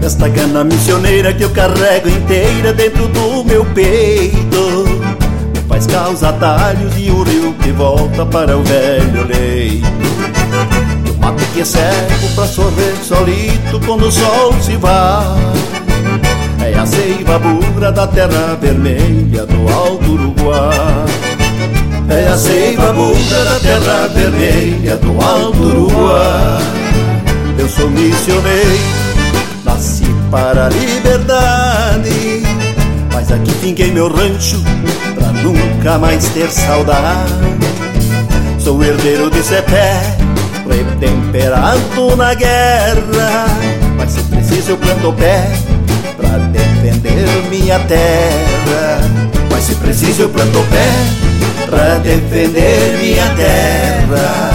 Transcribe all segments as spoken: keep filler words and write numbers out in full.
Esta gana missioneira que eu carrego inteira dentro do meu peito me faz causar atalhos e o rio que volta para o velho leito. E o mato que é cego pra sorver solito quando o sol se vai. É a seiva pura da terra vermelha do Alto Uruguai. É a seiva pura da terra vermelha do Alto Uruguai. Eu sou missioneiro, nasci para a liberdade, mas aqui finquei meu rancho pra nunca mais ter saudade. Sou herdeiro de cepé, retemperado na guerra, mas se preciso eu planto o pé pra defender minha terra. Mas se preciso eu planto o pé pra defender minha terra.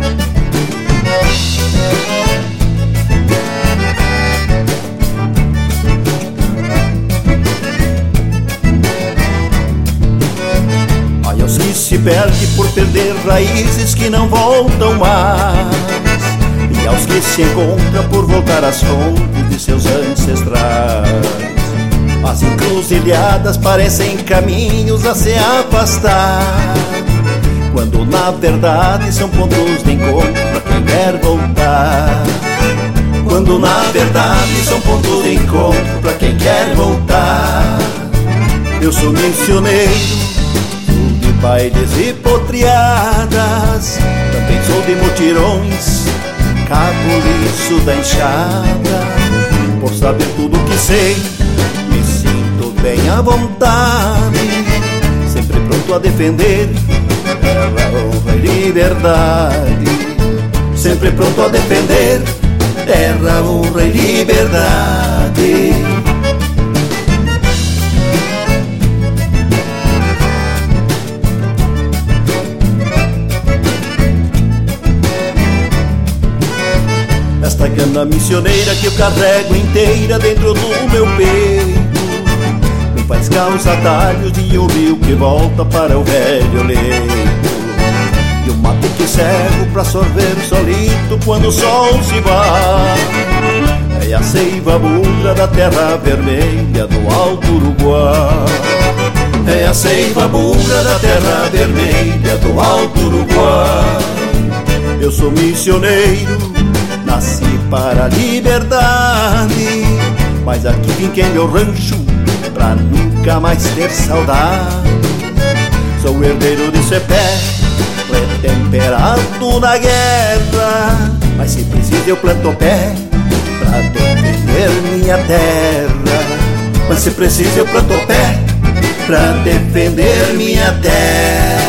Ai, aos que se perdem por perder raízes que não voltam mais, e aos que se encontram por voltar às fontes de seus ancestrais. As encruzilhadas parecem caminhos a se afastar, quando na verdade são pontos de encontro pra quem quer voltar. Quando na verdade são pontos de encontro pra quem quer voltar. Eu sou missioneiro, sou de bailes e potriadas, também sou de mutirões, cabuliço da enxada. Por saber tudo que sei, me sinto bem à vontade, sempre pronto a defender terra, honra e liberdade. Sempre pronto a defender terra, honra e liberdade. Esta gana missioneira que eu carrego inteira dentro do meu peito me faz causar atalhos e o rio que volta para o velho leito. E o mato que cego pra sorver solito quando o sol se vai. É a seiva pura da terra vermelha do Alto Uruguai. É a seiva pura da terra vermelha do Alto Uruguai. Eu sou missioneiro, nasci para a liberdade, mas aqui finquei meu rancho pra nunca mais ter saudade. Sou herdeiro de cepé, retemperado na guerra, mas se preciso eu planto o pé pra defender minha terra. Mas se preciso eu planto o pé pra defender minha terra.